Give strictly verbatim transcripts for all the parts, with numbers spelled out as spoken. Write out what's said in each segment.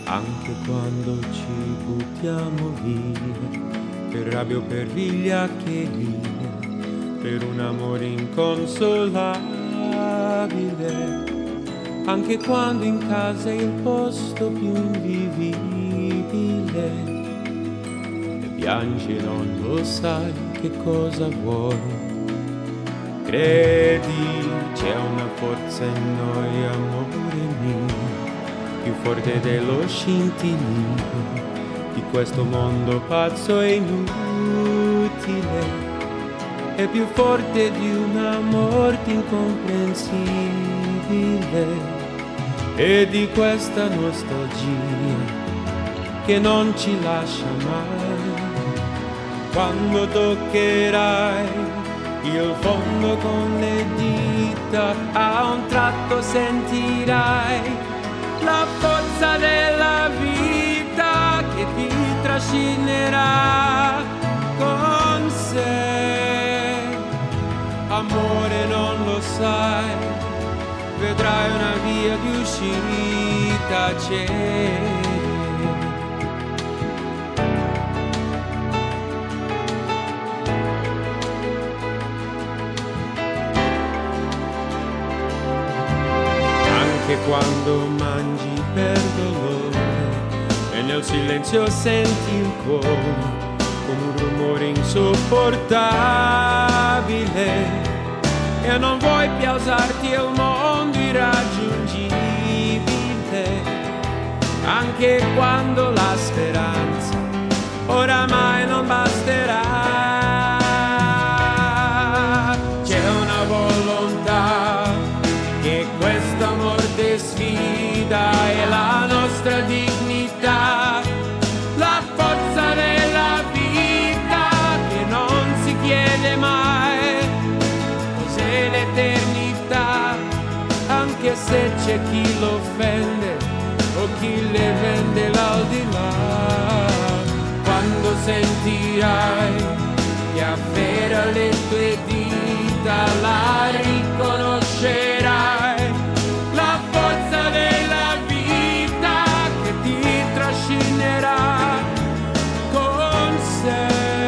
anche quando ci buttiamo via, per rabbia o per vigliaccheria, per un amore inconsolabile, anche quando in casa è il posto più invivibile, e piangi e non lo sai che cosa vuoi. Credi, c'è una forza in noi, amore mio, più forte dello scintillio di questo mondo pazzo e inutile, è più forte di una morte incomprensibile e di questa nostalgia che non ci lascia mai. Quando toccherai il fondo con le dita, a un tratto sentirai la forza della vita che ti trascinerà con sé. Amore, non lo sai, vedrai una via di uscita c'è. Che quando mangi per dolore e nel silenzio senti il cuore come un rumore insopportabile e non vuoi più alzarti al mondo irraggiungibile, anche quando la speranza oramai non basterà. C'è una volontà che questa morte sfida e la nostra dignità, la forza della vita che non si chiede mai. Cos'è l'eternità, anche se c'è chi lo offende o chi le vende l'aldilà. Quando sentirai che afferra le tue dita, la riconoscerai, la forza della vita che ti trascinerà con sé.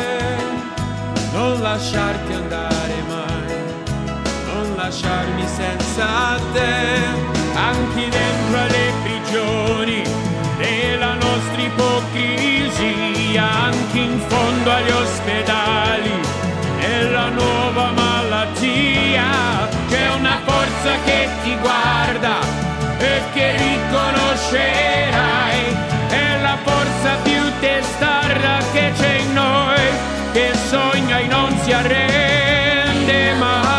Non lasciarti andare mai, non lasciarmi senza te, anche dentro alle prigioni della nostra ipocrisia, anche in fondo agli ospedali nella nuova malattia. C'è una forza che ti guarda e che riconoscerai, è la forza più testarda che c'è in noi, che sogna e non si arrende mai.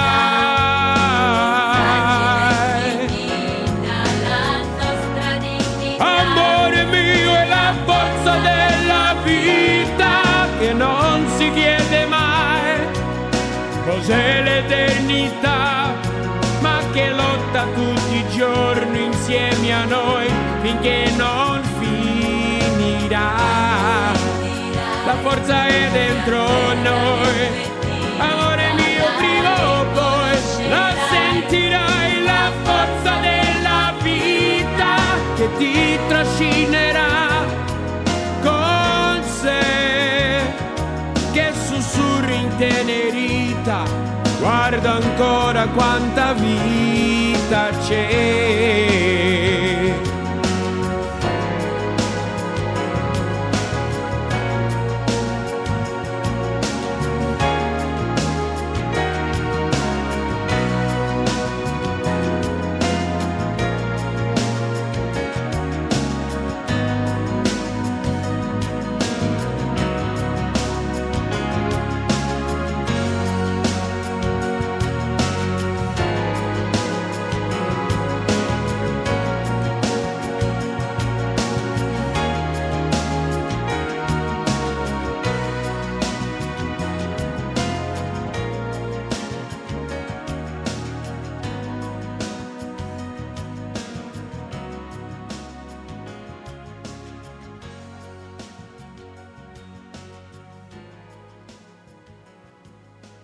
Amore mio, è la forza della vita che non si chiede mai. Cos'è l'eternità, ma che lotta tutti i giorni insieme a noi finché non finirà. La forza è dentro noi, amore mio, prima o poi la sentirai, la forza della vita che ti trascinerà con sé, che sussurri intenerita, guarda ancora quanta vita c'è.